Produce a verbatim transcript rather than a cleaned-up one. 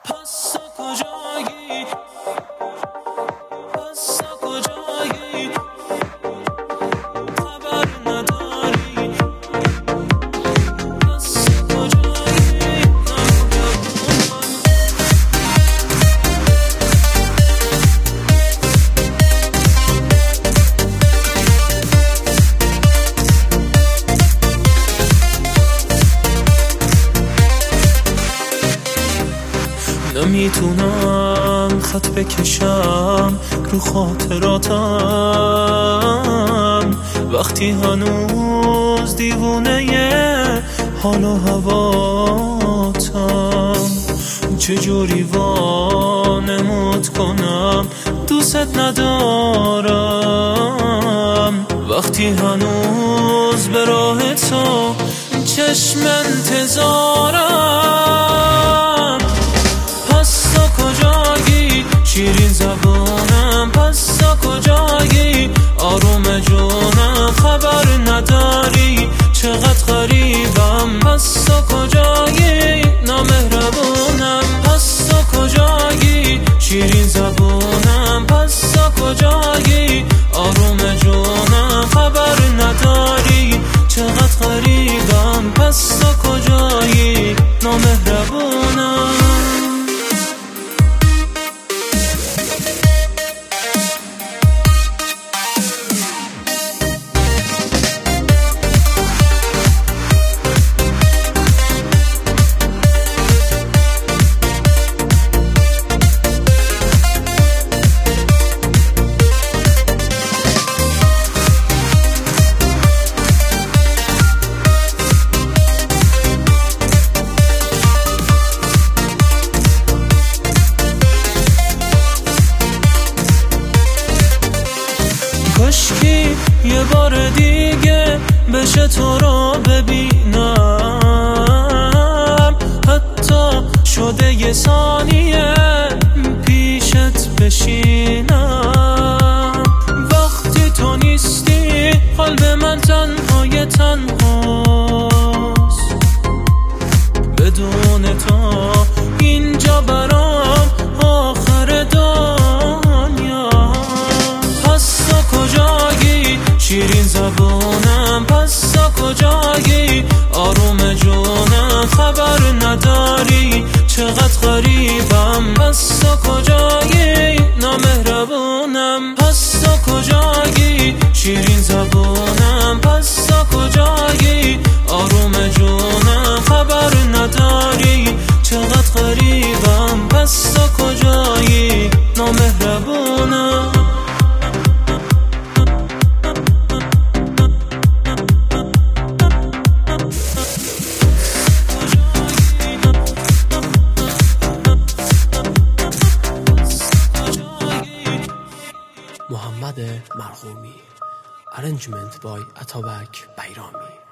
پس تو کجایی؟ پس تو کجایی؟ خبر نداری؟ پس تو کجایی؟ نمیتونم خط بکشم رو خاطراتم وقتی هنوز دیوونه حال و هواتم. چجوری وانمود کنم دوست ندارم وقتی هنوز به راه تو چشم انتظارم. پس تو کجایی شیرین زبونم؟ پس تو کجایی آروم جونم؟ خبر نداری چقدر غریبم. پس تو کجایی نامهربونم؟ پس تو کجایی شیرین زبونم؟ پس تو کجایی آروم جونم؟ خبر نداری چقدر غریبم. پس تو کجایی نامهربونم؟ کاشکی یه بار دیگه بشه تو رو ببینم، حتی شده یه ثانیه پیشت بشینم. وقتی تو نیستی قلب من تنهای تنهاست، بدون تو اینجا برام آخر دنیا. پس تو کجایی شیرین زبونم؟ پس تو کجایی آروم جونم؟ خبر نداری چقدر غریبم. پس تو کجایی نامهربونم؟ پس تو کجایی شیرین زبونم؟ پس تو کجایی آروم جونم؟ خبر نداری چقدر غریبم. پس تو کجایی نامهربونم؟ محمد مرغومی. Arrangement by Atabak Bayrami.